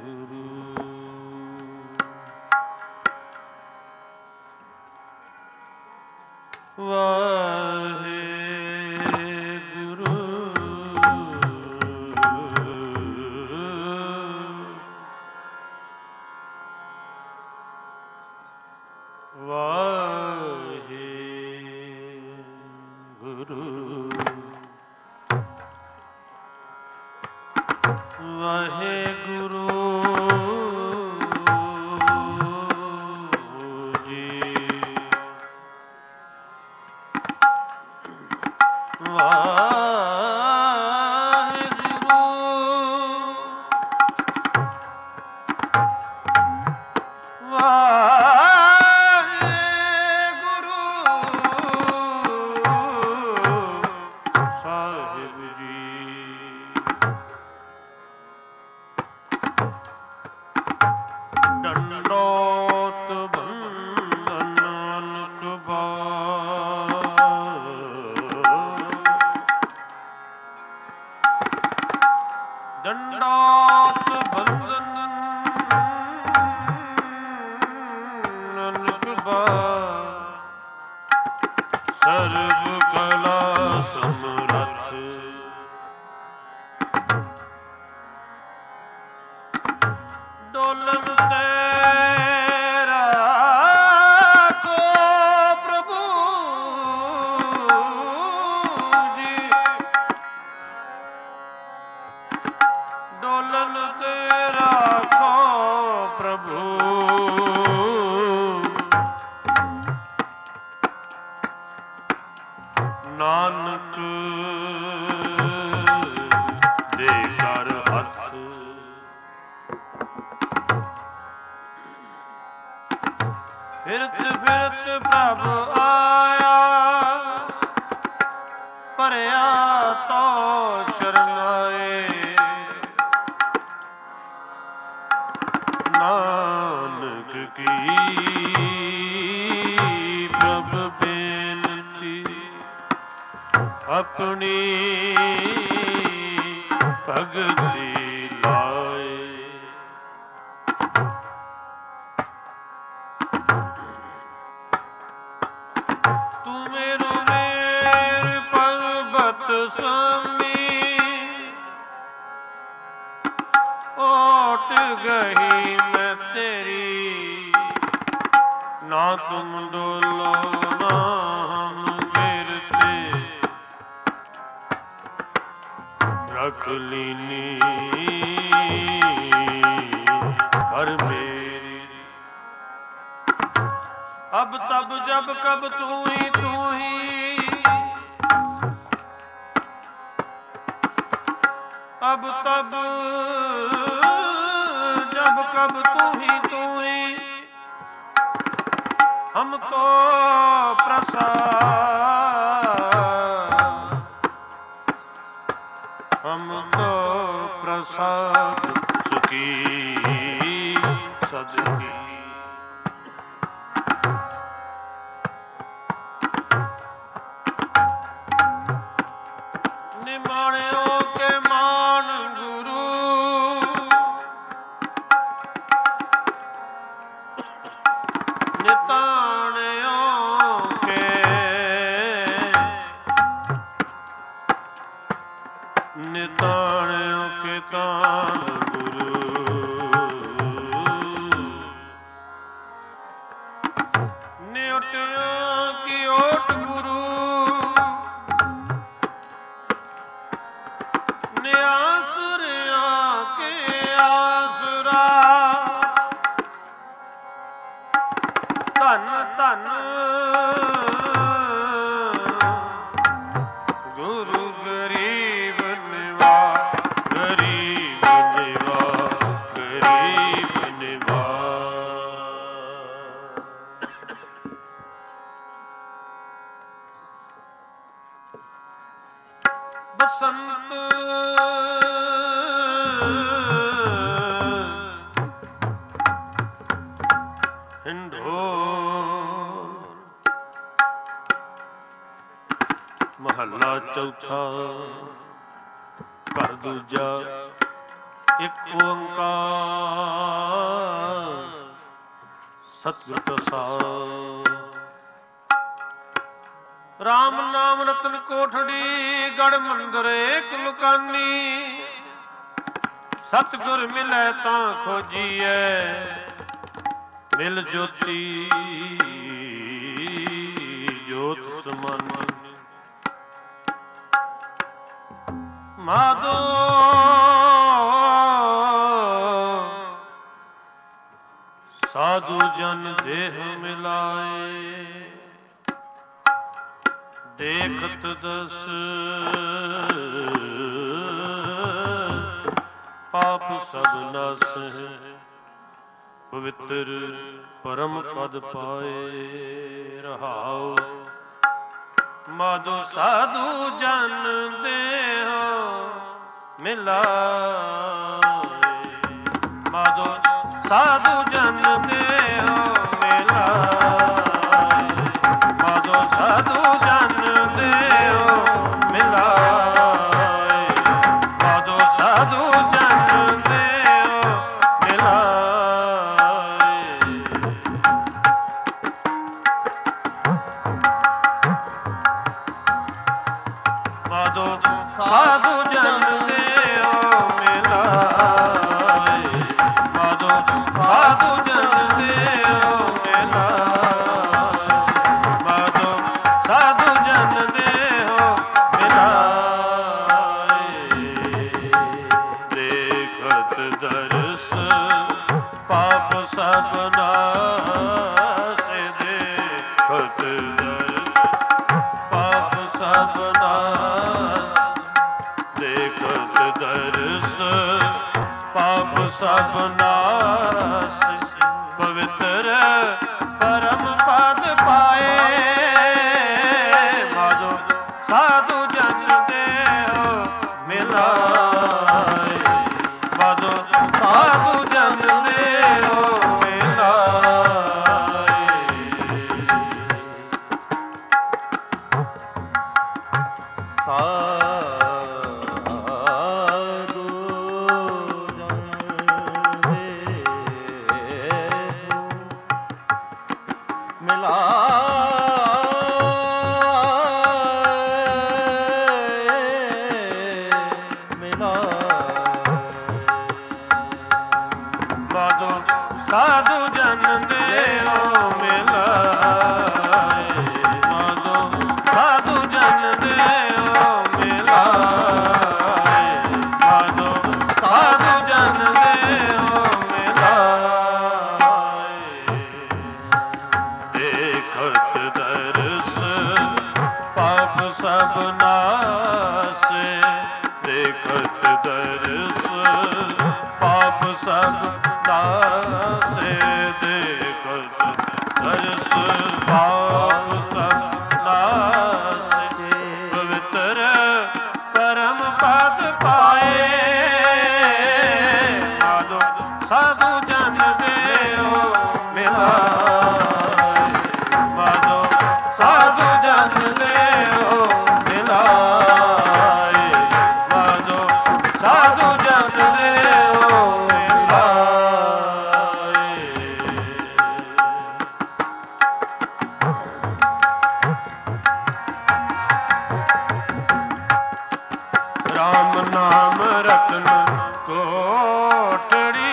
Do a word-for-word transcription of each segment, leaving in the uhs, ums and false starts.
ਘਰ ਦੂਜਾ ਇੱਕ ਓੰਕਾਰ ਸਤਿਗੁਰ ਪ੍ਰਸਾਦਿ। ਰਾਮ ਨਾਮ ਰਤਨ ਕੋਠੜੀ, ਗੜ ਮੰਦਰ ਏਕ ਲੁਕਾਨੀ। ਸਤਿਗੁਰ ਮਿਲੈ ਤਾਂ ਖੋਜੀਐ, ਮਿਲ ਜੋਤੀ ਜੋਤ ਸਮਾਨੀ। ਮਾਧੋ ਸਾਧੂ ਜਨ ਦੇਹ ਮਿਲਾਏ, ਦੇਖਤ ਦਸ ਪਾਪ ਸਭ ਨਾਸਹਿ। ਪਵਿੱਤਰ ਪਰਮ ਪਦ ਪਾਏ ਰਹਾਉ। ਮਾਧੋ ਸਾਧੂ ਜਨ ਦੇਹ ਮਿਲਾਏ, ਮਾਧੋ ਸਾਧੂ ਜਨ ਦੇਹ ਮਿਲਾਏ, ਮਾਧੋ ਸਾਧੂ ਜਨ ਦੇਹ ਮਿਲਾਏ, ਮਾਧੋ ਸਾਧੂ ਜਨ ਦੇਹ ਮਿਲਾਏ। ਮਾਧੋ ਸਾਧੂ ਜਨ ਦੇਹ ਮਿਲਾਏ, ਮਾਧੋ ਸਾਧੂ ਜਨ ਦੇਹ ਮਿਲਾਏ, ਮਾਧੋ ਸਾਧੂ ਜਨ ਦੇਹ ਮਿਲਾਏ। ਦੇਖਤ ਦਰਸ ਪਾਪ ਸਭ ਨਾਸੈ, ਦੇਖਤ ਦਰਸ ਪਾਪ ਸਭ ਨਾਸੈ, ਦੇਖਤ ਦਰਸ ਪਾਪ ਸਭ ਨਾਸੈ। ਪਵਿੱਤਰ ਪਰਮ ਪਦ ਪਾਏ, ਮਾਧੋ ਸਾਧੂ ਜਨ ਦੇਹ ਮਿਲਾਏ, ਮਾਧੋ ਸਾਧੂ ਜਨ ਦੇਹ ਮਿਲਾਏ। ਸਾਧੂ ਜਨ ਦੇਹ ਸਾਧੂ ਜਨ ਦੇਹ ਮਿਲਾਏ, ਮਾਧੋ ਸਾਧੂ ਜਨ ਦੇਹ ਮਿਲਾਏ, ਮਾਧੋ ਸਾਧੂ ਜਨ ਦੇਹ ਮਿਲਾਏ। ਦੇਖਤ ਦਰਸ ਪਾਪ ਸਭ ਨਾਸੈ, ਦੇਖਤ ਦਰਸ ਪਾਪ ਸਭ ਨਾਸੈ, ਦੇਖਤ ਦਰਸ ਪਾਪ ਸਭ ਨਾਸੈ। ਪਵਿੱਤਰ ਪਰਮ ਪਦ ਪਾਏ, ਮਾਧੋ ਸਾਧੂ ਜਨ ਦੇਹ ਮਿਲਾਏ, ਮਾਧੋ ਸਾਧੂ ਜਨ ਦੇਹ ਮਿਲਾਏ, ਮਾਧੋ ਸਾਧੂ ਜਨ ਦੇਹ ਰਾਮ ਨਾਮ ਰਤਨ ਕੋਟੜੀ।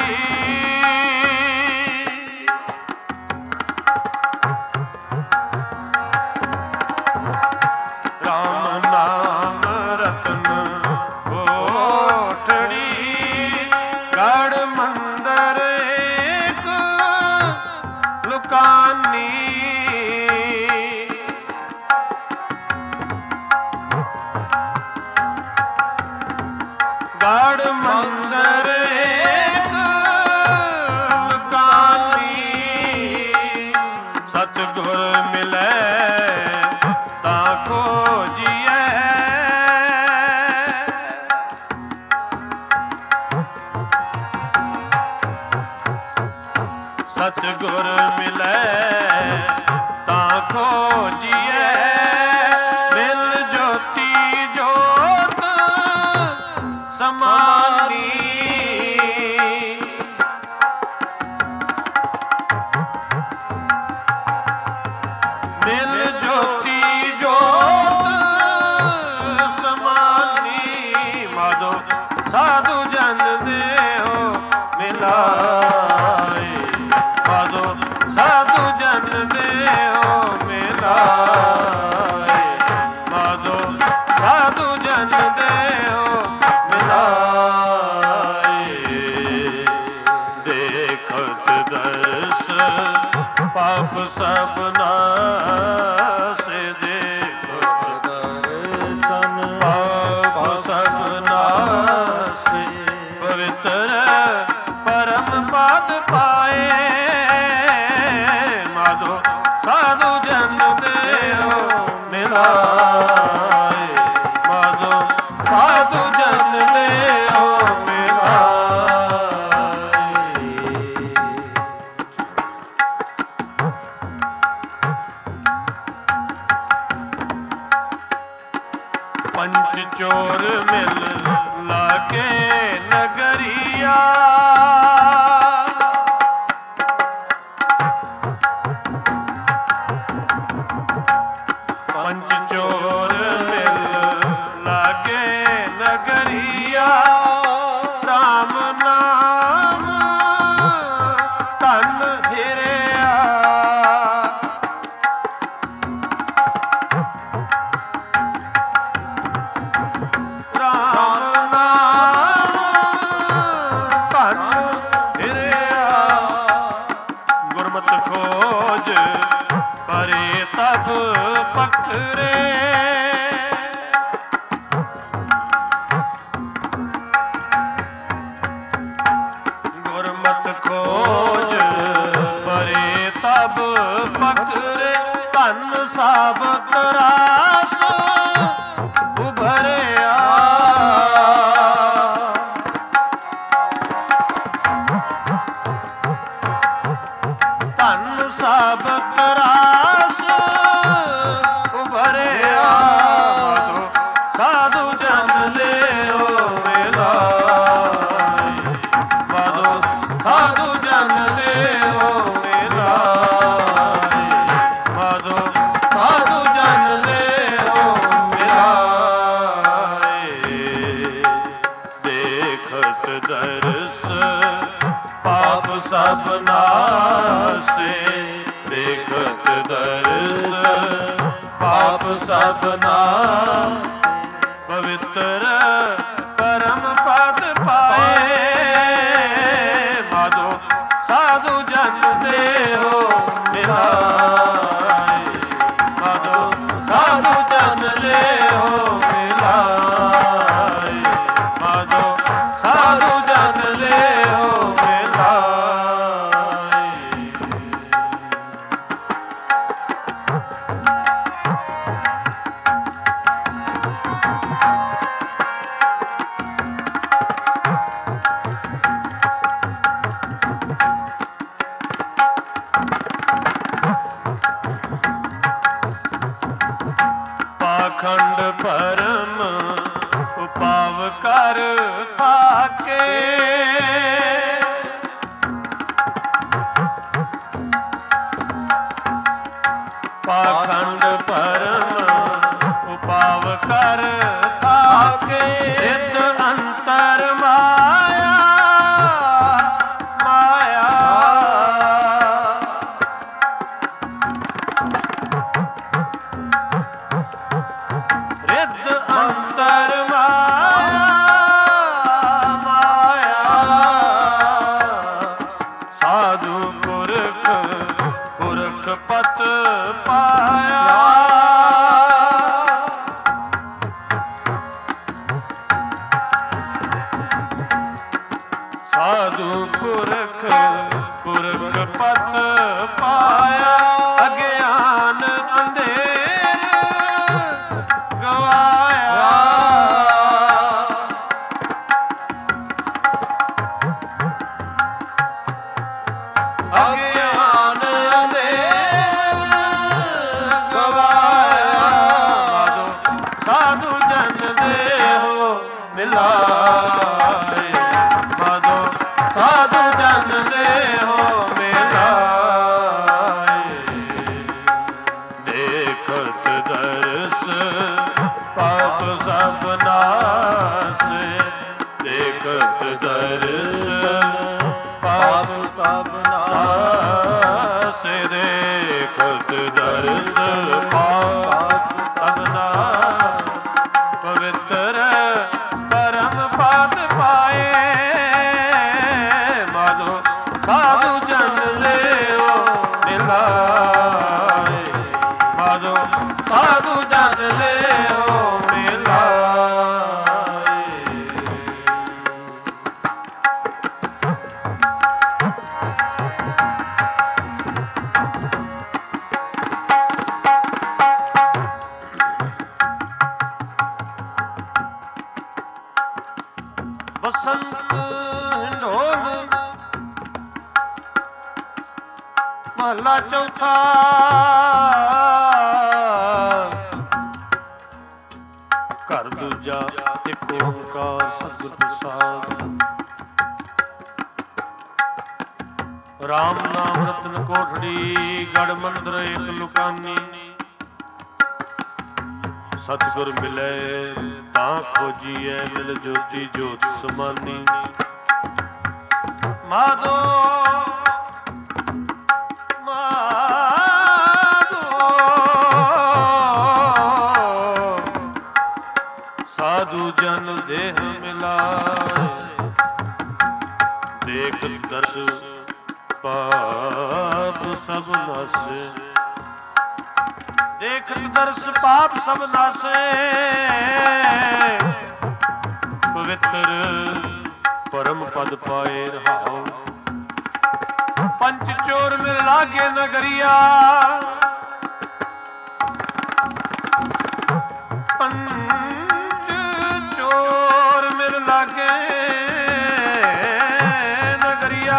ਰਾਮ ਨਾਮ ਰਤਨ ਕੋਟੜੀ, ਗੜ ਮੰਦਰ ਏਕ ਲੁਕਾਨੀ। ਗੜ ਮੰਦਰ ਏਕ ਲੁਕਾਨੀ, ਸਤਿਗੁਰ ਮਿਲੈ ਤਾਂ ਖੋਜੀਐ, ਸਤਿਗੁਰ ਮਿਲੈ ਤਾਂ ਖੋਜੀਐ। ਮਿਲ ਜੋਤੀ ਜੋਤ ਸਮਾਨੀ, ਮਿਲਾਏ, ਮਾਧੋ ਸਾਧੂ ਜਨ ਦੇਹੋ ਮਿਲਾਏ, ਮਾਧੋ ਸਾਧੂ ਜਨ ਦੇਹੋ ਮਿਲਾਏ। ਦੇਖਤ ਦਰਸ ਪਾਪ ਸਭ ਨਾਸੇ, ਦੇਖਤ ਦਰਸਨ ਪਾਪ ਸਭ ਨਾਸੇ, ਪਵਿੱਤਰ ਪਰਮ ਪਦ ਪਾਏ, ਮਾਧੋ ਸਾਧੂ ਜਨ ਦੇਹੋ ਮਿਲਾਏ, ਮਾਧੋ ਸਾਧੂ ਜਨ ਦੇਹੋ ਮਿਲਾਏ। ਪੰਚ ਚੋਰ ਮਿਲ ਲਾਗੇ ਨਗਰੀਆ, ਪੰਚ ਚੋਰ ਮਿਲ ਲਾਗੇ ਨਗਰੀਆ, ਰਾਮ ਨਾਮ ਧਨ ਹਿਰਿਆ, ਰਾਮ ਨਾਮ ਧਨ ਹਿਰਿਆ, ਗੁਰਮਤਿ ਖੋਜ ਪਰੇ ਤਬ ਪਕਰੇ, ਗੁਰਮਤਿ ਖੋਜ ਪਰੇ ਤਬ ਪਕਰੇ, ਧਨ ਸਾਬਤ ਰਾਸ ਉਭਰਿਆ, ਧਨ ਸਾਬਤ ਰਾਸ ਉਭਰਿਆ, ਮਾਧੋ ਸਾਧੂ ਜਨ ਲਿਓ ਮਿਲਾਏ, ਮਾਧੋ ਸਾਧੂ ਜਨ ਲਿਓ ਮਿਲਾਏ, ਮਾਧੋ ਸਾਧੂ ਜਨ ਲਿਓ ਮਿਲਾਏ। ਦੇਖਤ ਦਰਸ ਪਾਪ ਸਭ ਨਾਸੇ, ਦੇਖਤ ਦਰਸ ਪਾਪ ਸਭ ਨਾਸੇ, ਪਵਿੱਤਰ ਪਰਮ ਪਦ ਪਾਏ, ਮਾਧੋ ਸਾਧੂ ਜਨ ਦੇਹੋ ਮਿਲਾਏ, ਮਾਧੋ ਸਾਧੂ ਜਨ ਦੇਹੋ ਮਿਲਾਏ, ਮਾਧੋ ਸਾਧੂ ਜਨ ਦੇਹੋ ਮਿਲਾਏ। ਪਾਖੰਡ ਭਰਮ ਉਪਾਵ ਕਰ ਪਾਕੇ, ਪਾਖੰਡ ਭਰਮ ਉਪਾਵ ਕਰ ਪਾਕੇ, ਰਿਤ ਅੰਤਰ ਮਾਇਆ ਮਾਇਆ, ਰਿਤ ਅੰਤਰ ਮਾਇਆ ਮਾਇਆ, ਸਾਧੂ ਪੁਰਖ ਪੁਰਖ ਪਤ ਪਾਇਆ, ਸਾਧੂ ਪੁਰਖ ਪੁਰਖ ਪਤ ਪਾਇਆ, ਅਗਿਆਨ ਅੰਧੇਰ ਗਵਾਇਆ, ਅਗਿਆਨ ਅੰਧੇਰ ਗਵਾਇਆ, ਮਾਧੋ ਸਾਧੂ ਜਨ ਦੇਹੋ ਮਿਲਾਏ, ਮਾਧੋ ਸਾਧੂ ਜਨ ਦੇਹੋ ਮਿਲਾਏ। ਪਾਪ ਸਭ ਨਾਸੈ, ਦੇਖਤ ਦਰਸ ਪਾਪ ਸਭ ਨਾਸੈ, ਪਵਿੱਤਰ ਪਰਮ ਪਦ ਪਾਏ, ਮਾਧੋ ਸਾਧੂ ਜਨ ਲਿਓ ਮਿਲਾਏ, ਮਾਧੋ ਸਾਧੂ ਜਨ ਲਿਓ ਮਿਲਾਏ। ਬਸੰਤ ਹਿੰਡੋਲ ਮਹਲਾ ਚੌਥਾ, ਘਰ ਦੂਜਾ ਇੱਕ ਓੰਕਾਰ ਸਤਿਗੁਰ ਪ੍ਰਸਾਦਿ। ਰਾਮ ਨਾਮ ਰਤਨ ਕੋਠੜੀ, ਗੜ ਮੰਦਰ ਇੱਕ ਲੁਕਾਨੀ, ਸਤਿਗੁਰ ਮਿਲੇ ਤਾਂ ਖੋਜੀਐ, ਮਿਲ ਜੋਤੀ ਜੋਤ ਸਮਾਨੀ। ਮਾਧੋ ਮਾਧੋ ਸਾਧੂ ਜਨ ਦੇਹ ਮਿਲਾਏ, ਦੇਖ ਦਰਸ ਪਾਪ ਸਭ ਨਾਸੈ, ਦੇਖਤ ਦਰਸ ਪਾਪ ਸਭ ਨਾਸੈ, ਪਵਿੱਤਰ ਪਰਮ ਪਦ ਪਾਏ ਰਹਾਉ। ਪੰਚ ਚੋਰ ਮਿਲ ਲਾਗੇ ਨਗਰੀਆ, ਪੰਚ ਚੋਰ ਮਿਲ ਲਾਗੇ ਨਗਰੀਆ,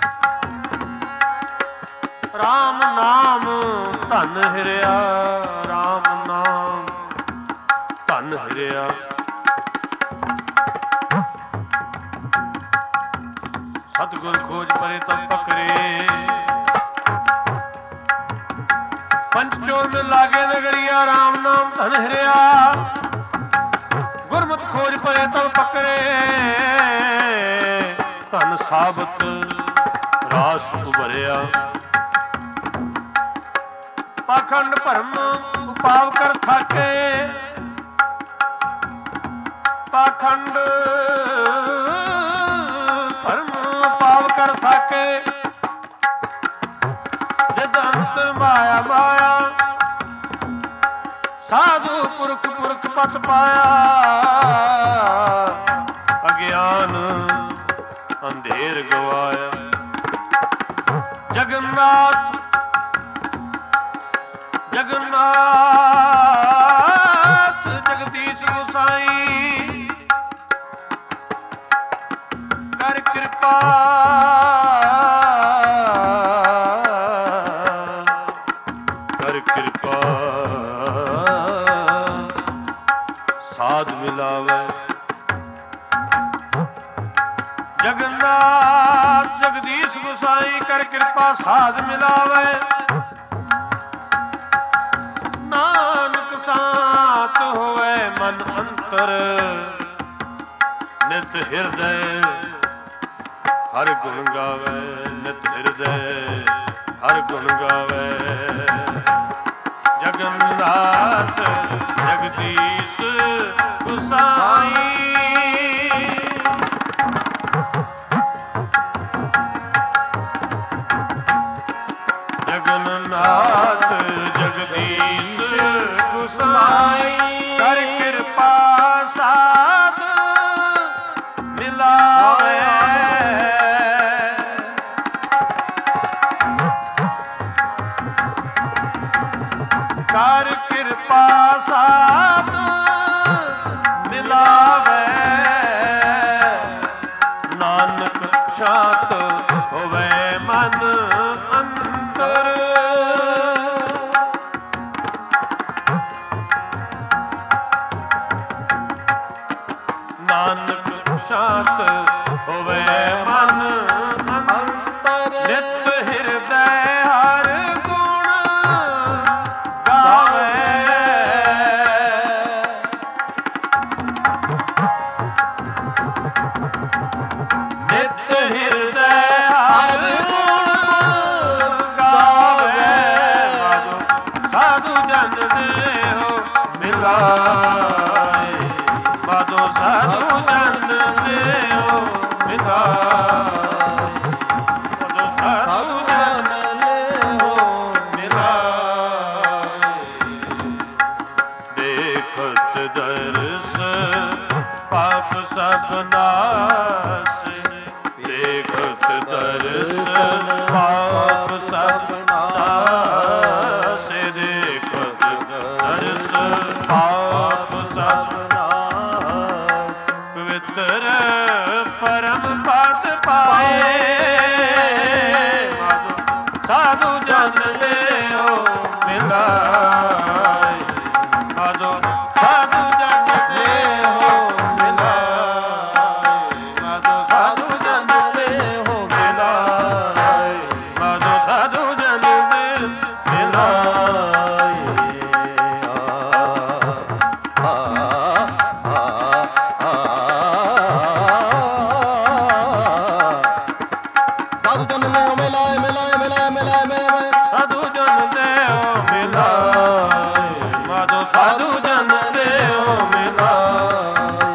ਰਾਮ ਨਾਮ ਧਨ ਹਿਰਿਆ, ਰਾਮ ਨਾਮ ਧਨ ਹਿਰਿਆ। ਸਤਿਗੁਰ ਖੋਜ ਪਰੇ ਤਬ ਪਕਰੇ, ਪੰਚ ਚੋਰ ਮਿਲ ਲਾਗੇ ਨਗਰੀਆ, ਰਾਮ ਨਾਮ ਧਨ ਹਿਰਿਆ। ਗੁਰਮਤਿ ਖੋਜ ਪਰੇ ਤਬ ਪਕਰੇ, ਧਨ ਸਾਬਤ ਰਾਸ ਉਭਰਿਆ। ਪਾਖੰਡ ਭਰਮ ਉਪਾਵ ਕਰ ਥਾਕੇ, ਪਾਖੰਡ ਭਰਮ ਉਪਾਵ ਕਰ ਥਾਕੇ, ਜਦ ਅੰਤਰ ਮਾਇਆ ਮਾਇਆ, ਸਾਧੂ ਪੁਰਖ ਪੁਰਖ ਪਤ ਪਾਇਆ। ਅਗਿਆਨ ਅੰਧੇਰ ਗਵਾਇਆ, ਜਗਨਨਾਥ ਜਗਨਨਾਥ ਜਗਦੀਸ਼ ਗੁਸਾਈ, ਕਰ ਕਿਰਪਾ ਕਰ ਕਿਰਪਾ ਸਾਧ ਮਿਲਾਵੇ। ਜਗਨਨਾਥ ਜਗਦੀਸ਼ ਗੁਸਾਈ, ਕਰ ਕਿਰਪਾ ਸਾਧ ਮਿਲਾਵੇ। ਨਾਨਕ ਸਾਤ ਹੋਵੇ ਮਨ ਅੰਤਰ, ਨਿਤ ਹਿਰਦੈ ਹਰ ਗੁਣ ਗਾਵੇ, ਨਿਤ ਹਿਰਦੈ ਹਰ ਗੁਣ ਗਾਵੇ। ਜਗਨਨਾਥ ਜਗਦੀਸ਼ ਗੁਸਾਈ, ਜਗਨਨਾਥ ਜਗਦੀਸ਼ ਗੁਸਾਈ, ਕਰ ਕਿਰਪਾ ਸਾਧ ਮਿਲਾਵੇ। ਕਰ ਕਿਰਪਾ ਸਾਧ ਮਿਲਾਵੇ, ਨਾਨਕ ਸ਼ਾਂਤ ਹੋਵੇ ਮਨ ਅੰਦਰ। ਪਾਪ ਸਭ ਨਾਸੇ, ਦੇਖਤ ਦਰਸ ਪਾਪ ਸਭ ਨਾਸ, ਪਵਿੱਤਰ ਪਰਮ ਪਦ ਪਾਏ, ਸਾਧੂ ਜਨ ਲਿਓ ਮਿਲਾਏ, ਸਾਧੂ ਸਾਧੂ ਜਨ ਲਿਓ ਮਿਲਾਏ, ਸਾਧੂ ਸਾਧੂ ਜਨ ਲਿਓ ਮਿਲਾਏ, ਸਾਧੂ ਸਾਧੂ ਜਨ ਲਿਓ ਮਿਲਾਏ। ਸਾਧੂ ਜਨ ਲਿਓ ਮਿਲਾਏ, ਮਿਲਾਏ ਮਿਲਾਏ ਮਿਲਾਏ ਮਿਲਾਏ, ਸਾਧੂ ਜਨ ਲਿਓ ਮਿਲਾਏ, ਮਾਧੋ ਸਾਧੂ ਜਨ ਲਿਓ ਮਿਲਾਏ,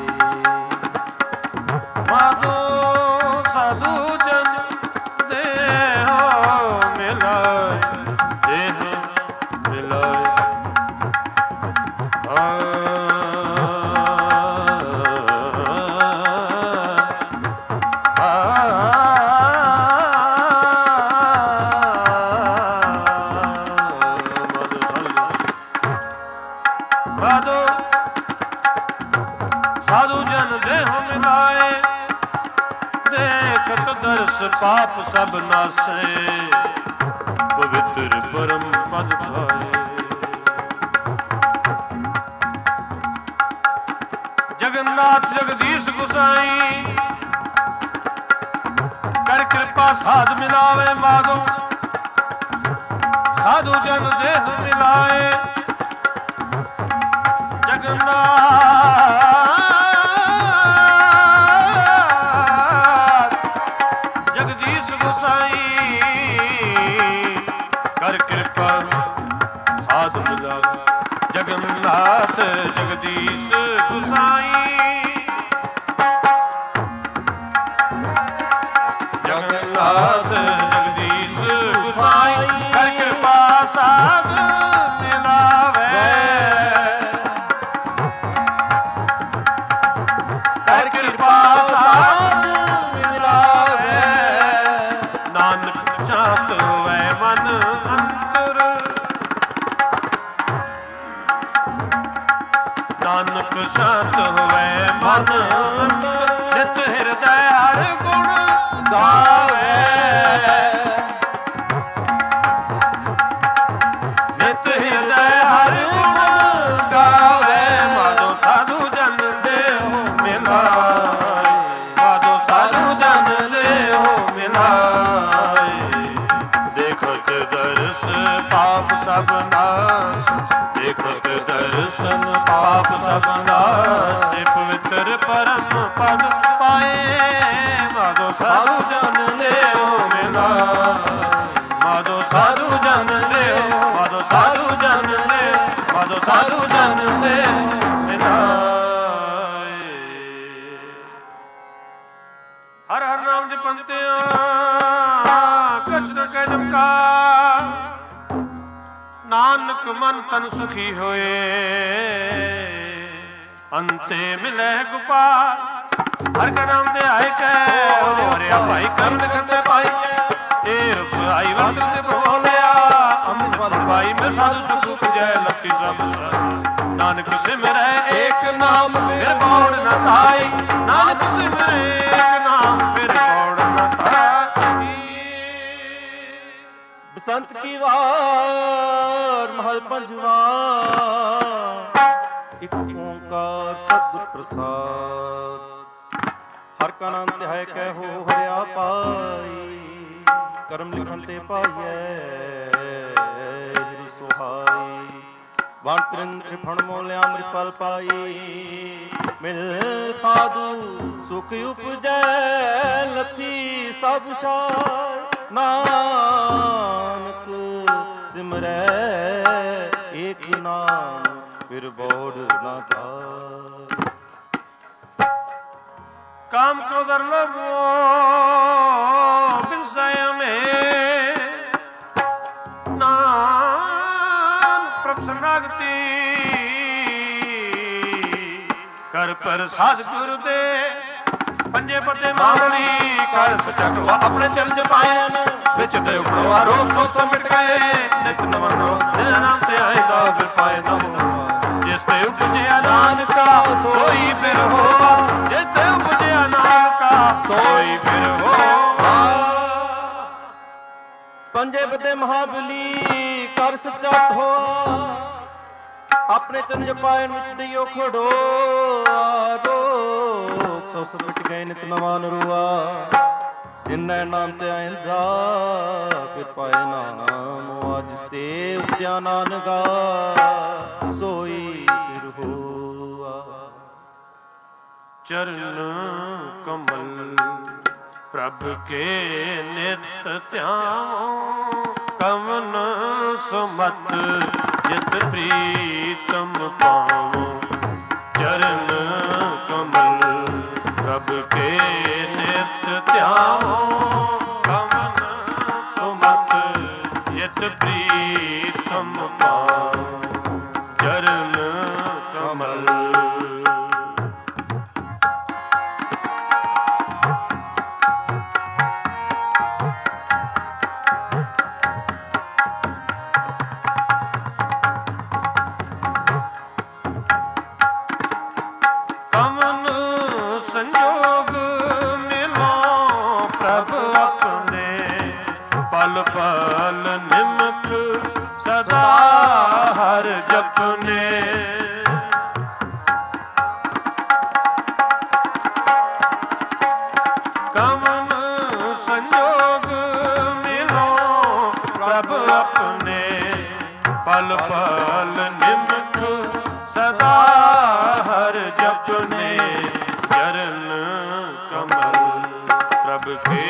ਮਾਧੋ ਸਾਧੂ ਜਨ ਲਿਓ ਮਿਲਾਏ, ਦੇਹ ਮਿਲਾਏ। ਆ ਸਾਧੂ ਸਾਧੂ ਜਨ ਦੇਹ ਮਿਲਾਏ, ਦੇਖਤ ਦਰਸ ਪਾਪ ਸਭ ਨਾਸੇ, ਪਵਿੱਤਰ ਪਰਮ ਪਦ ਪਾਏ। ਜਗन्नाथ ਜਗਦੀਸ਼ ਗੁਸਾਈ, ਕਰ ਕਿਰਪਾ ਸਾਧ ਮਿਲਾਵੇ ਮਾਧੋ, ਸਾਧੂ ਜਨ ਦੇਹ ਮਿਲਾਏ, ਜਗन्नाथ ਜਗਦੀਸ਼ ਗੁਸਾਈ, ਕਰ ਕਿਰਪਾ ਸਾਧ ਮਿਲਾਵੇ, ਜਗन्नाथ ਜਗਦੀਸ਼ ਗੁਸਾਈ, ਜਗन्नाथ ਜਗਦੀਸ਼ ਗੁਸਾਈ, ਕਰ ਕਿਰਪਾ ਸਾਧ ਮਿਲਾਵੇ, ਕਰ ਕਿਰਪਾ ਸਾਧ ਮਿਲਾਵੇ, ਨਾਨਕ ਸ਼ਾਂਤ ਹੋਵੇ ਮਨ ਅੰਤਰ, ਨਾਨਕ ਸ਼ਾਂਤ ਹੋਵੇ ਮਨ ਅੰਤਰ, ਨਿਤ ਹਿਰਦੈ ਹਰ ਗੁਣ ਗਾਵੇ, ਨਿਤ ਹਿਰਦੈ ਹਰ ਗੁਣ ਗਾਵੇ, ਮਾਧੋ ਸਾਧੂ ਜਨ ਦੇਹੁ ਮਿਲਾਏ, ਮਾਧੋ ਸਾਧੂ ਜਨ ਦੇਹੁ ਮਿਲਾਏ, ਦੇਖਤ ਦਰਸ ਪਾਪ ਸਭ ਨਾਸ, ਦੇਖਤ ਦਰਸ਼ਨ ਪਾਪ ਸਭ ਨਾਸ, ਪਵਿੱਤਰ ਪਰਮ ਪਦ ਪਾਏ, ਮਾਧੋ ਸਾਧੂ ਜਨ ਲਿਓ ਮਿਲਾਏ, ਮਾਧੋ ਸਾਧੂ ਜਨ ਲਿਓ, ਮਾਧੋ ਸਾਧੂ ਜਨ ਲਿਓ, ਮਾਧੋ ਸਾਧੂ ਜਨ ਲਿਓ ਮਿਲਾਏ। ਹਰ ਹਰ ਨਾਮ ਜਪੰਤਿਆ ਕਛ ਨ ਕਹਿ ਜਮਕਾਰ, ਨਾਨਕ ਮਨ ਤਨ ਸੁਖੀ ਹੋਏ, ਅੰਤੇ ਮਿਲੇ ਗੁਪਾਲ। ਹਰ ਕਾ ਨਾਮ ਤੇ ਆਏ ਕੈ ਹੋਰਿਆ ਭਾਈ ਕਰਮ ਲਿਖਤੇ ਪਾਈ, ਇਹ ਰਸਾਈ ਵੰਦ ਤੇ ਬੋਲਿਆ, ਅੰਮ੍ਰਿਤ ਪਦ ਪਾਈ ਮਿਲ ਸਾਧੂ ਸੁਖ ਪੁਜੈ ਲੱਖੀ ਸਭ ਸਾਧ, ਨਾਨਕ ਸਿਮਰੈ ਏਕ ਨਾਮ ਫਿਰ ਬੌੜ ਨ ਤਾਈ, ਨਾਨਕ ਸਿਮਰੈ ਏਕ ਨਾਮ ਫਿਰ ਬੌੜ ਨ ਤਾਈ। ਬਸੰਤ ਕੀ ਵਾਰ ਮਹਲ ਪੰਜਵਾ, ਇਕ ਓੰਕਾਰ ਸਤਿਗੁਰ ਪ੍ਰਸਾਦ, ਹਰ ਕਾ ਨਾਮ ਧਿਆਇ ਕੈ ਹੋ ਹਰਿਆ ਪਾਈ, ਕਰਮ ਲਿਖਨ ਤੇ ਪਾਈਐ ਹਿਰਿ ਸੁਹਾਈ, ਵਣ ਤ੍ਰਿੰਦ ਤ੍ਰਿਫਣ ਮੋਲਿ ਅੰਮ੍ਰਿਤ ਫਲ ਪਾਈ, ਮਿਲ ਸਾਧੂ ਸੁਖ ਉਪਜੈ ਲੱਥੀ ਸਭ ਸਾਰ, ਨਾਨਕ ਸਿਮਰੈ ਏਕ ਨਾਮ ਫਿਰ ਬੋੜ ਨਾ ਧਾਰ। काम क्रोध लोभ विषय में नाम प्रभ शरणागति कर पर साध गुरु दे ਪੰਜੇ ਪੱਤੇ ਮਾਮਲੀ ਕਰ ਸਚਟਵਾ ਆਪਣੇ ਚਰਨ ਜਪਾਇਨ ਵਿੱਚ ਤੇ ਉਪਰਵਾ ਰੋਗ ਸੋਚ ਮਿਟ ਗਏ ਨਿਤ ਨਵਾਂ ਨਿਜ ਨਾਮ ਤੇ ਆਇਦਾ ਫਿਰ ਪਾਏ ਨਾ ਜਿਸ ਤੇ ਉਪਜਿਆ ਨਾਨਕਾ ਸੋਈ ਫਿਰ ਹੋਆ ਜਿਸ ਤੇ ਉਪਜਿਆ ਨਾਨਕਾ ਸੋਈ ਫਿਰ ਹੋਆ ਪੰਜੇ ਪੱਤੇ ਮਹਾਬਲੀ ਕਰ ਸਚਟ ਹੋਆ ਆਪਣੇ ਚਰਨ ਜਪਾਇਨ ਵਿੱਚ ਦਿਓ ਖੜੋ ਰੋਗ ਸੋਸ ਮਿਟ ਗਏ ਨਿਤ ਨਵਾਂ ਨਰੂਆ ਜਿਨ੍ਹਾਂ ਨਾਮ ਤੇ ਆਇਂਦਾ ਫਿਰ ਪਾਏ ਨਾਮ ਜਿਸ ਤੇ ਉਪਜਿਆ ਨਾਨਕਾ ਸੋਈ ਫਿਰ ਹੋਆ ਚਰਨ ਕਮਲ ਪ੍ਰਭ ਕੇ ਨਿਤ ਧਿਆਵੋ ਕਵਨ ਸੁਮਤ ਜਿਤ ਪ੍ਰੀਤਮ ਪਾਵੋ ਚਰਨ ਕਮਲ ਪ੍ਰਭ ਕੇ ਨਿਤ ਧਿਆਵੋ ਕਵਨ ਸੁਮਤ ਜਿਤ ਪ੍ਰੀਤਮ ਪਾਵੋ ਚਰਨ ਕਮਲ ਪਲ ਪਲ ਨਿਮਕ ਸਦਾ ਹਰ ਜਪਨੇ ਕਮਨ ਸੰਜੋਗ ਮਿਲੋ ਪ੍ਰਭ ਆਪਣੇ ਪਲ ਪਲ ਨਿਮਕ ਸਦਾ ਹਰ ਜਪਨੇ ਚਰਨ ਕਮਲ ਪ੍ਰਭ ਕੇ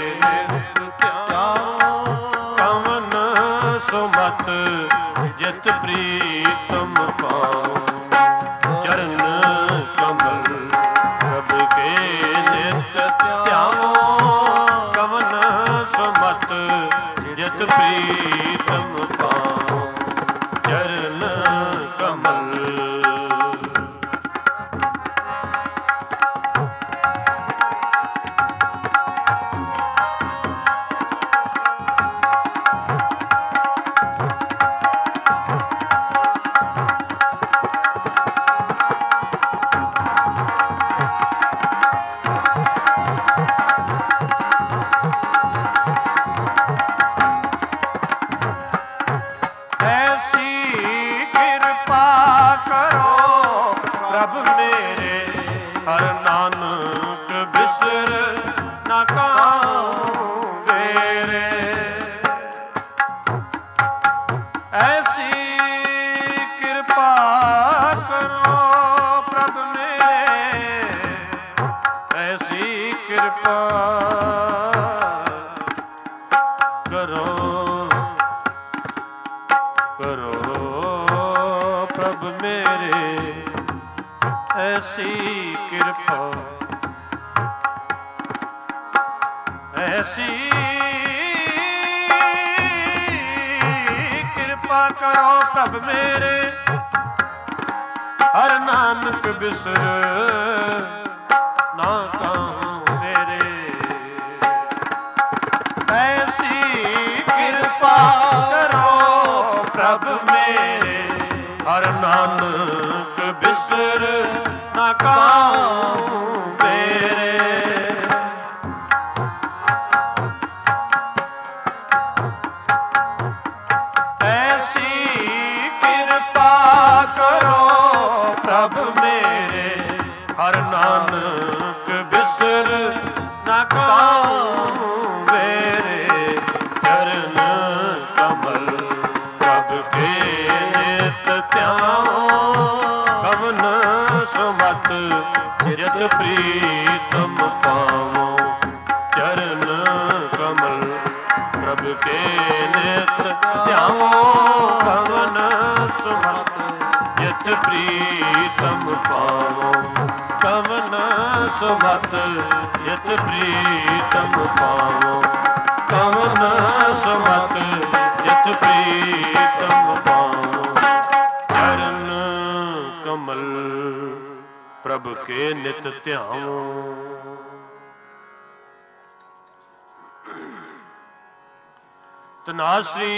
ਸੁਮਤ ਜਿਤ ਪ੍ਰੀਤਮ ਪਾਉ ਚਰਨ ਕਮਲ ਪ੍ਰਭ ਕੇ ਨਿਤ ਧਿਆਵੋ ਕਵਨ ਸੁਮਤ ਜਿਤ ਪ੍ਰੀਤਮ ਪਾਉ ਚਰਨ ਕਮਲ ਐਸੀ ਕਿਰਪਾ ਐਸੀ ਕਿਰਪਾ ਕਰੋ ਪ੍ਰਭ ਮੇਰੇ ਹਰ ਨਾਨਕ ਬਿਸਰ ਨਾ ਕਾਹੂੰ ਮੇਰੇ ਐਸੀ ਕਿਰਪਾ ਕਰੋ ਪ੍ਰਭ ਮੇਰੇ ਹਰ ਨਾਨਕ ਬਿਸਰ ਨਾ ਕਾਹੂੰ ਮੇਰੇ ਐਸੀ ਕਿਰਪਾ ਕਰੋ ਪ੍ਰਭ ਮੇਰੇ ਹਰ ਨਾਨਕ ਬਿਸਰ ਨਾ ਕਾਹੂੰ ਮੇਰੇ ਚਰਨ ਕਮਲ ਪ੍ਰਭ ਕੇ ਨਿਤ ਧਿਆਵੋ ਕਵਨ ਸੁਮਤ ਜਿਤ ਪ੍ਰੀਤਮ ਪਾਵੋ ਚਰਨ ਕਮਲ ਪ੍ਰਭ ਕੇ ਨਿਤ ਧਿਆਵੋ ਕਵਨ ਸੁਮਤ ਜਿਤ ਪ੍ਰੀਤਮ ਪਾਵੋ ਕਵਨ ਸੁਮਤ ਜਿਤ ਪ੍ਰੀਤਮ ਪਾਵੋ ਕਵਨ ਸੁਮਤ ਜਿਤ ਪ੍ਰੀਤਮ ਪਾਵੋ ਚਰਨ ਕਮਲ ਪ੍ਰਭ ਕੇ ਨਿਤ ਧਿਆਵੋ। ਤਨਾਸਰੀ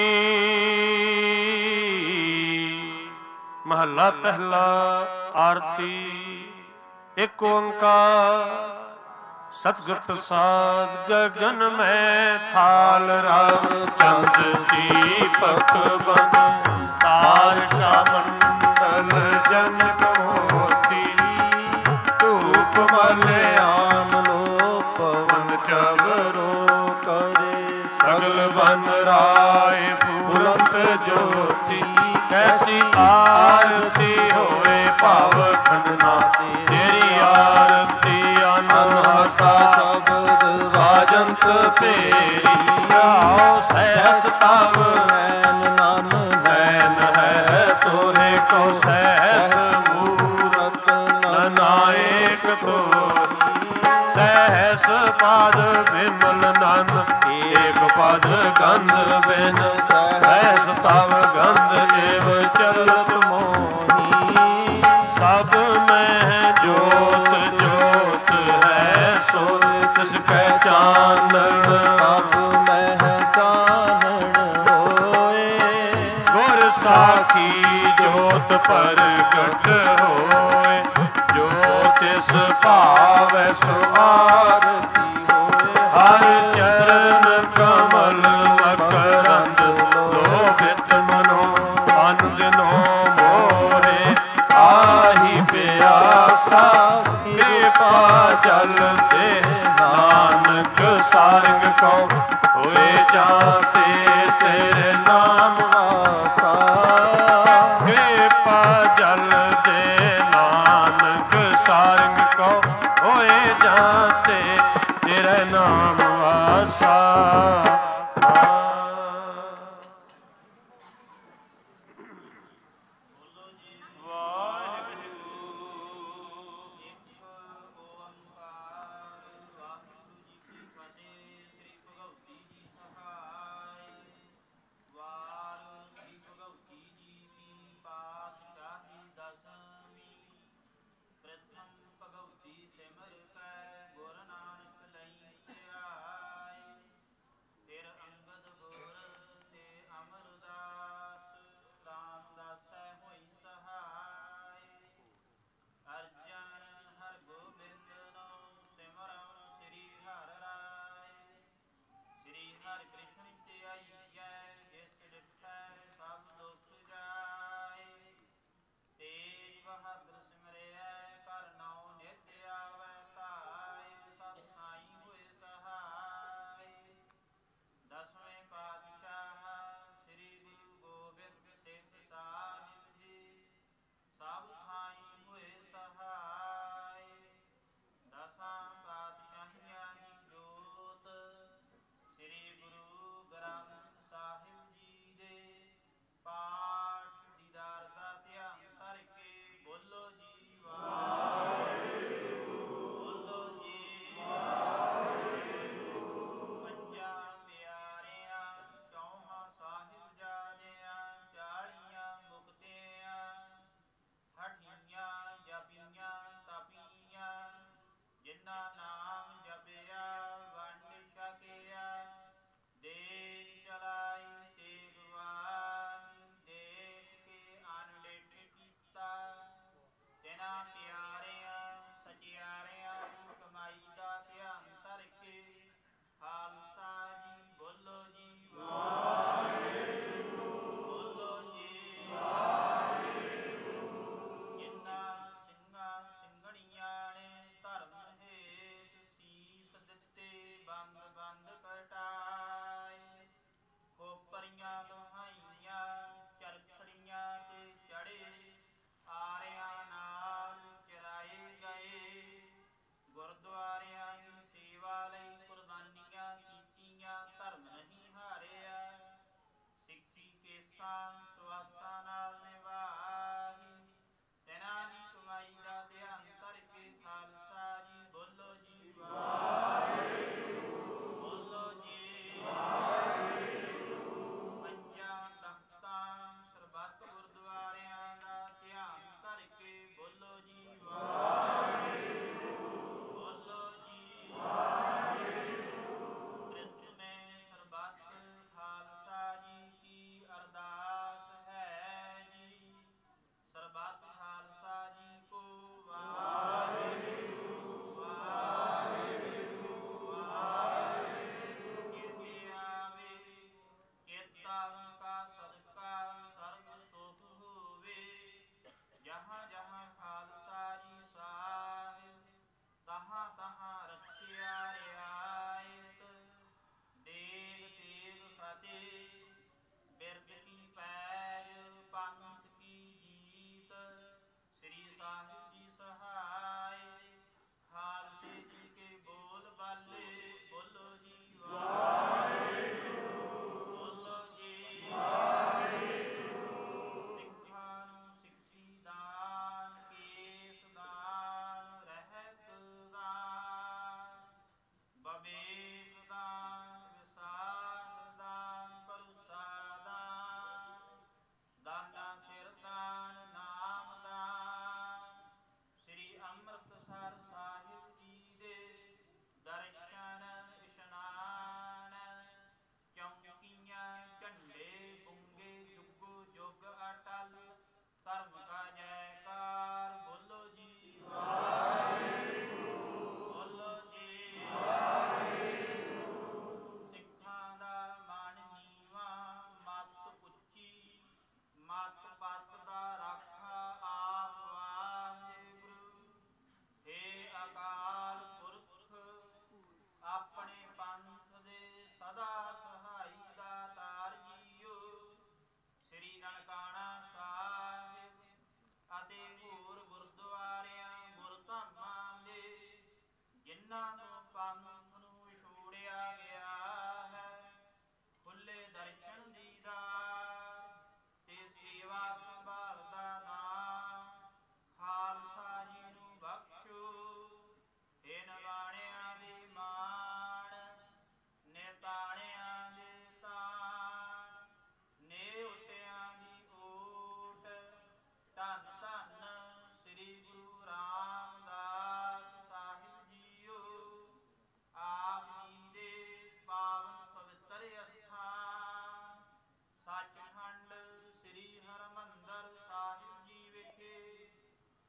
ਮਹੱਲਾ ਪਹਿਲਾ। ਆਰਤੀ। ਇੱਕ ਓੰਕਾਰ ਸਤਿਗੁਰ ਪ੍ਰਸਾਦ। ਗਗਨ ਮੈਂ ਥਾਲ ਰਵ ਚੰਦ ਦੀਪਕ ਬਨ ਤਾਰਕਾ ਮੰਡਲ ਜਨਕ ਮੋਤੀ ਧੂਪ ਮਲਿਆਨ ਲੋ ਪਵਨ ਚਵਰੋ ਕਰੇ ਸਗਲ ਬਨ ਰਾਏ ਫੂਲੰਤ ਜੋਤੀ ਕੈਸੀ ਆਰਤੀ ਹੋਏ ਭਾਵ ਖੰਡਨਾ ਤੇਰੀ ਆਰਤੀ ਅਨਹਤਾ ਸ਼ਬਦ ਵਾਜੰਤ ਭੇਰੀ ਆਓ ਸਹਿਸ ਤਵ ਨੈਨ ਨਨ ਨੈਨ ਹੈ ਤੋਰੇ ਕੋ ਸਹਿਸ ਮੂਰਤ ਨਾਇਕ ਤੋਰੀ ਸਹਿਸ ਪਦ ਬਿਮਲ ਨਨ ਏਕ ਪਦ ਗੰਧ ਬਿਨ ਸਹਿਸ ਤਵ ਗੰਧ ਏਵ ਚਲਤ ਮੋਹੀ ਸਭ ਮੈਂ ਜੋਤ ਜੋਤ ਹੈ ਸੋ ਤਿਸ ਕੈ ਚਾਨਣ ਸਭ ਮਹਿ ਚਾਨਣ ਹੋਏ ਗੁਰ ਸਾਖੀ ਜੋਤ ਪ੍ਰਗਟ ਹੋਏ ਜੋ ਤਿਸ ਭਾਵੈ ਸੋ ਆਰਤੀ ਹੋਏ ਹਰ ਚਰਨ ਕਮਲ ਮਕਰੰਦ ਲੋਭਿਤ ਮਨੋ ਅਨਦਿਨੋ ਮੋਹੇ ਆਹੀ ਪਿਆਸਾ ਕਿਰਪਾ ਜਲ ਦੇ ਨਾਨਕ ਸਾਰੰਗ ਕੋ ਹੋਏ ਜਾਤੇ ਤੇਰੇ ਨਾਮ ਆਸਾ ਕਿਰਪਾ ਜਲ ਦੇ ਨਾਨਕ ਸਾਰੰਗ ਕੋ ਹੋਏ ਜਾਤੇ ਤੇਰੇ ਨਾਮ ਆਸਾ। ਵਾਰ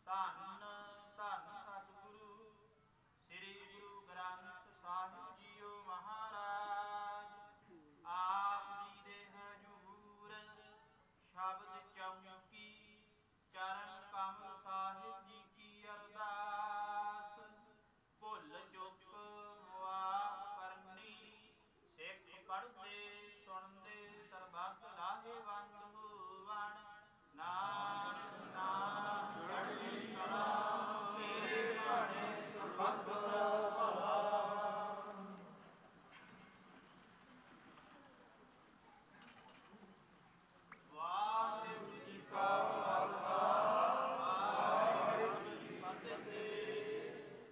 ਧੰਨ ਧੰਨ ਸਤਿਗੁਰੂ ਸ੍ਰੀ ਗੁਰੂ ਗ੍ਰੰਥ ਸਾਹਿਬ ਜੀਓ ਮਹਾਰਾਜ। ਆਪ ਜੀ ਦੇ ਹਜੂਰ ਸ਼ਬਦ ਚੌਂਕੀ ਚਰਨ ਕਮਲ ਸਾਹਿਬ ਜੀ ਕੀ ਅਰਦਾਸ। ਭੁੱਲ ਚੁੱਕ ਮੁਆਫ ਕਰਨੀ ਸਿੱਖ ਪੜ੍ਹਦੇ ਸੁਣਦੇ ਸਰਬੱਤ ਲਾਹੇਵੰਦ ਹੋਵਣ। ਨਾਨਕ ਨਾਮ ਚੜ੍ਹਦੀ ਕਲਾ ਮੇਰੇ ਭਾਣੇ ਸਰਬੱਤ ਦਾ ਭਲਾ। ਵਾਹਿਗੁਰੂ ਜੀ ਕਾ ਖਾਲਸਾ ਵਾਹਿਗੁਰੂ ਜੀ ਕੀ ਫਤਿਹ।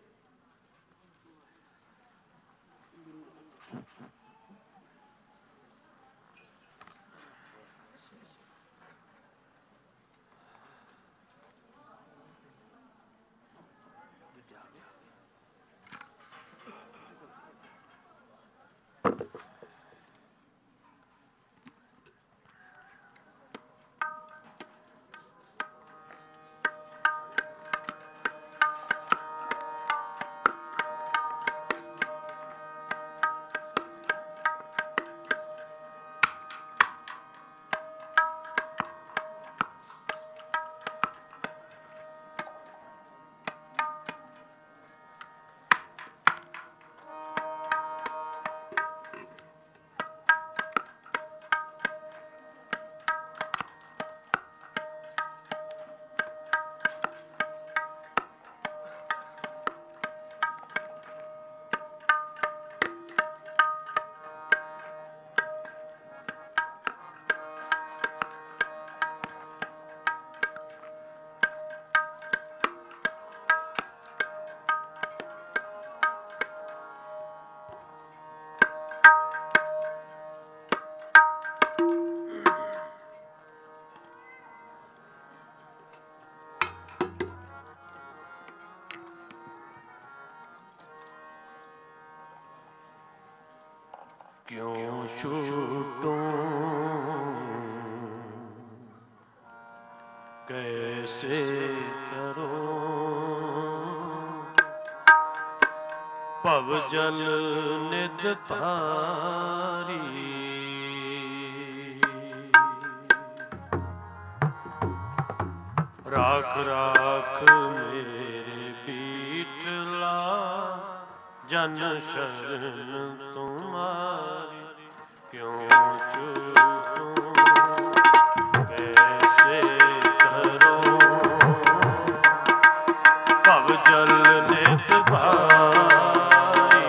क्यों छूटूं कैसे करूं भवजल नित धारी। राख राख मेरे बीटला जन शरण तुम्हारी। क्यों छूटूं कैसे करूं भवजल नित भारी।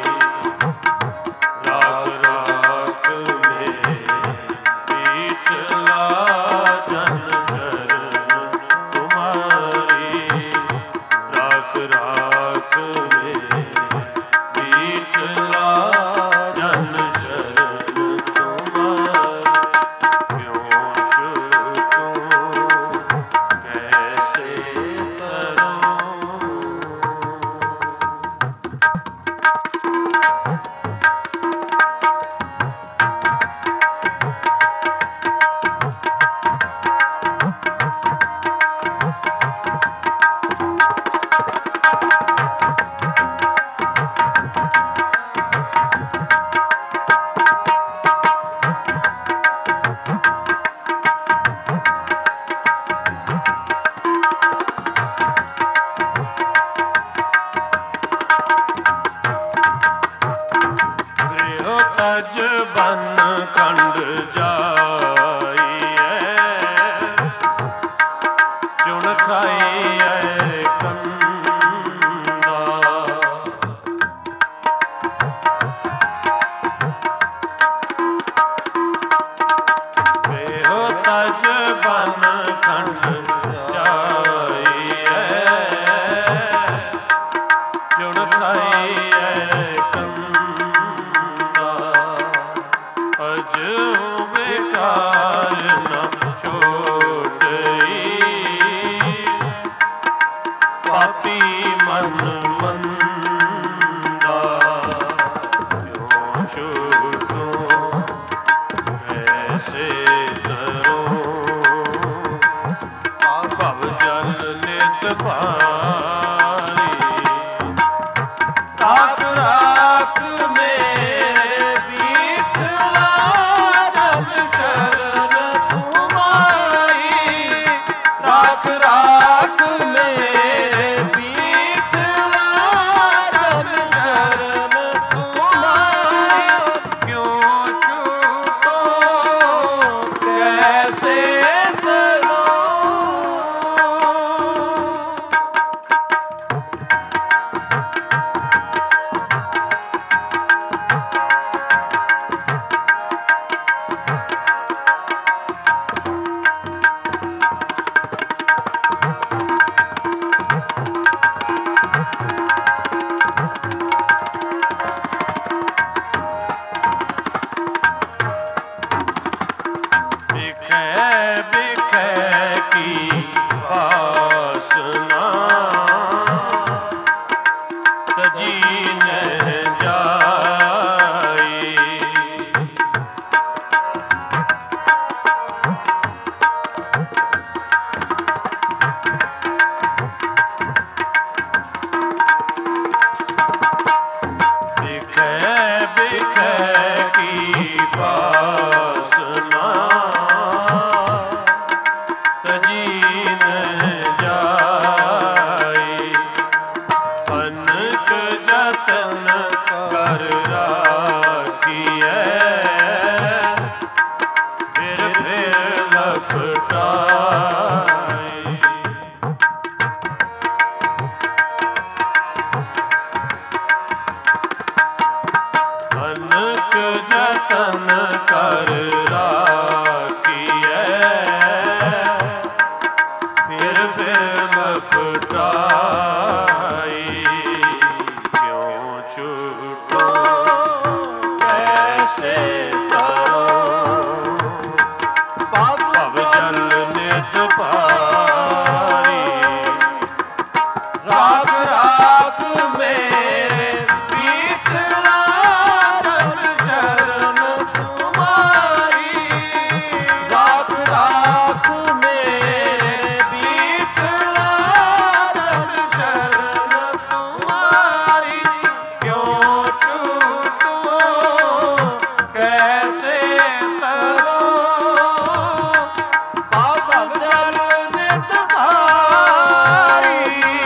राख राख मेरे बीटला जन शरण तुम्हारी। राख राख मेरे बीटला जन शरण तुम्हारी। क्यों छूटूं कैसे करूं ਗ੍ਰਹਿ ਤਜ ਬਨ ਖੰਡ ਜਾਈਐ। ਚੁਣ ਖਾਈਐ ਕੰਦਾ। ਗ੍ਰਹਿ ਤਜ ਬਨ ਖੰਡ ਜਾਈਐ। ਚੁਣ ਖਾਈਐ ਕੰਦਾ। ਅਜ ਬੇਕਾਰ ਨ ਛੋਟਈ। ਪਾਪੀ ਮਨ ਮੰਦਾ। ਕਿਉਂ ਛੂਟੂੰ कैसे करूं भव जल नित यतन कर राखिए, फिर फिर लपटाई क्यों छूटो कैसे तरो, भव जल नित पारी, राख राख मेरे पीतला जल शरण तुम्हारी, राख राख मेरे पीतला जल शरण तुम्हारी, क्यों छूटो कैसे तरो, भव जल नित भारी,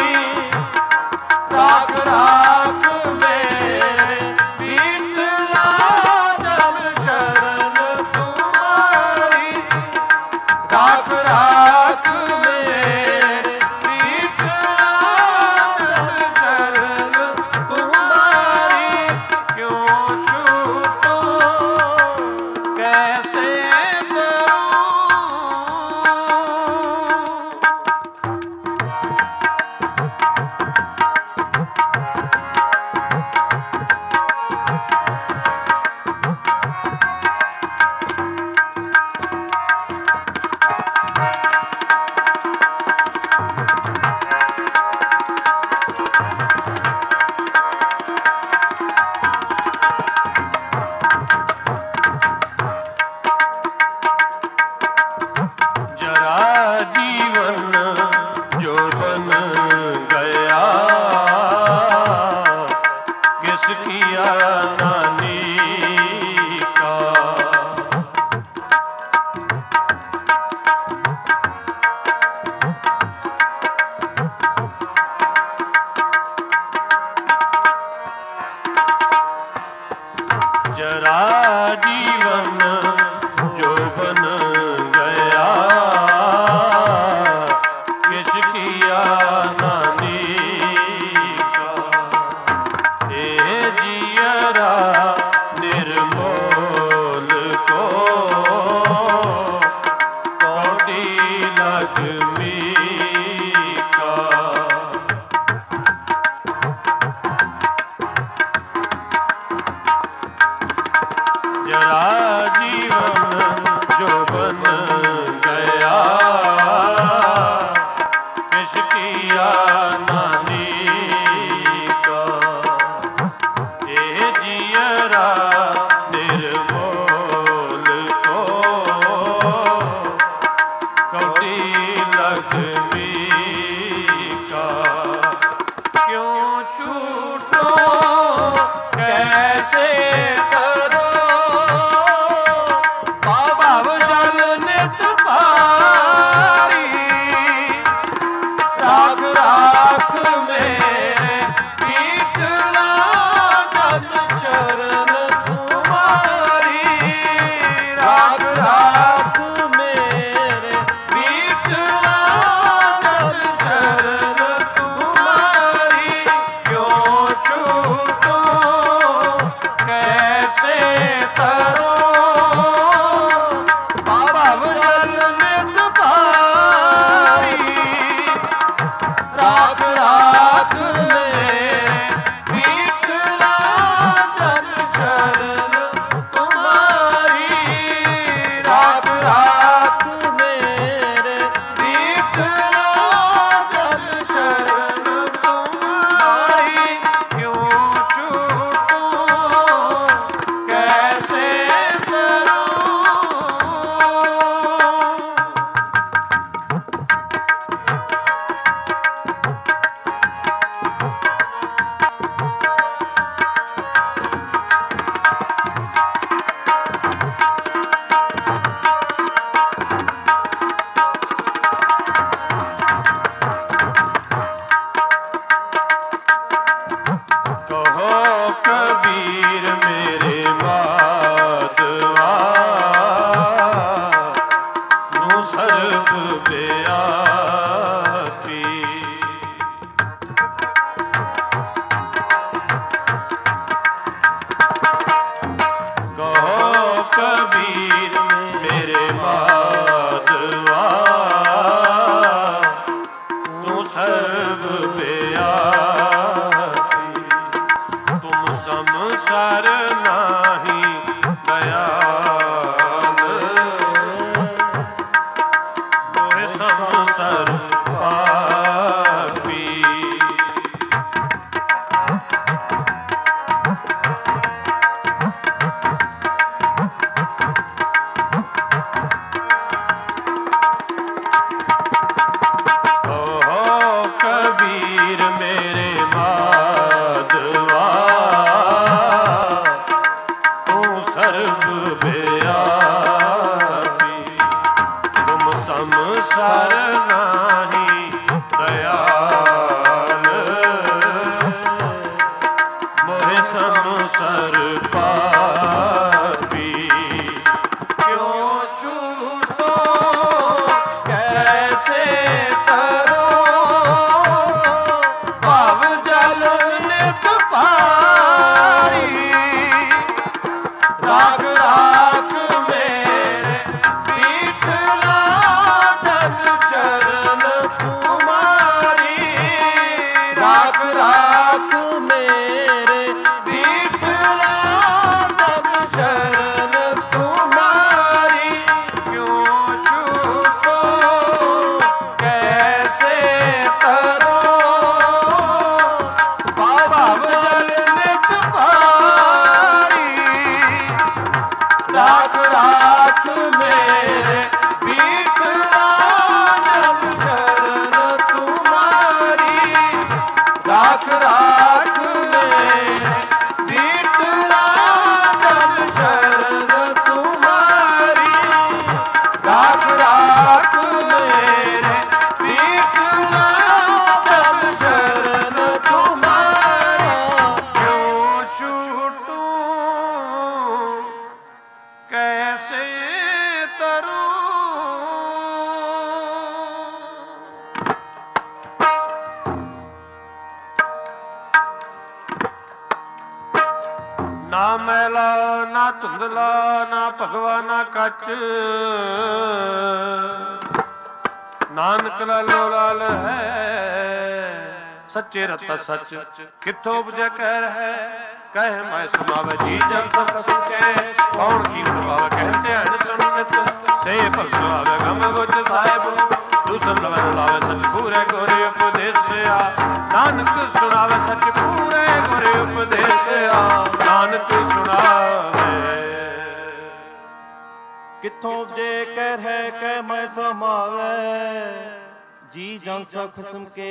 राख राख मेरे पीतला जल शरण तुम्हारी, राख राख मेरे पीतला जल शरण तुम्हारी, क्यों छूटो कैसे करूं। जरा जीवन जो बन गया, किस किया नानी का, जरा जीवन जो बन गया, किस किया नानी का, ए जियरा निर्मोल को कौड़ी लक्ष्मी का, जरा ਰਾਖ ਰਾਖ ਮੇਰੇ ਬੀਟਲਾ ਜਬ ਸ਼ਰਨ ਤੁਮਾਰੀ ਰਾਖ ਰਾਖ ਮੇਰੇ ਬੀਟਲਾ ਜਬ ਸ਼ਰਨ ਤੁਮਾਰੀ ਰਾਖ ਰਾਖ ਮੇਰੇ ਬੀਟਲਾ ਜਬ ਸ਼ਰਨ ਤੁਮਾਰੀ क्यों छूटूं कैसे तरूं ना मैला ना धुंधला ना भगवा ना कच नानक लालो लाल है सच्चे रता सच किथों उपजै कहर है कह मैं सुनावे जी जन सब सुखे कौन कीमत पावे कह ध्यान सुन नित से भल सुहावे गम गुज साहिब दूसर लवन लावे सच पूरे गोरे उपदेसिया नानक सुनावे सच पूरे गोरे उपदेसिया नानक सुनावे किथों जे कर है कह मैं समावे जी जन सब खसम के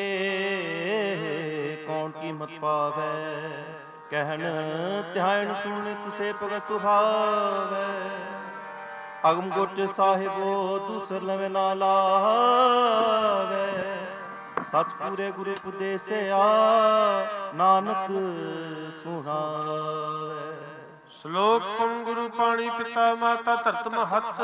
कौन कीमत पावे कहन ध्यान सुन किसे पग सुहावे अगम गुट साहिबो दूसर लवे ना लावे सच पूरे गुरु उपदेसिया नानक सुनावे श्लोक पुन गुरु पाणी पिता माता धरत महत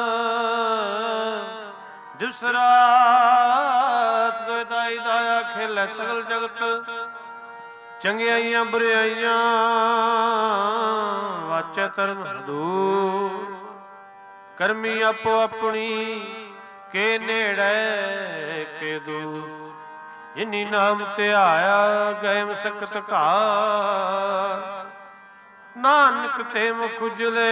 जिस रात दाई दाया खेलै सगल जगत चंगियाइयां बुराइयां वाचा धर्म दूर करमी आपो अपनी के नेड़े के दूर इन्नी नाम ते आया गए सकत घार नानक ते मुख उजले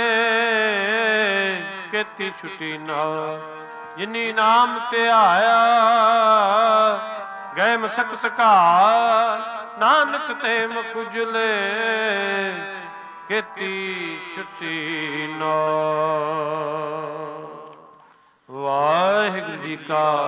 केती छुटी ना जिन्नी नाम ते आया गए मसकत घार नानक ते मुख उजले केती छुटी ना। वाहिगुरू जी का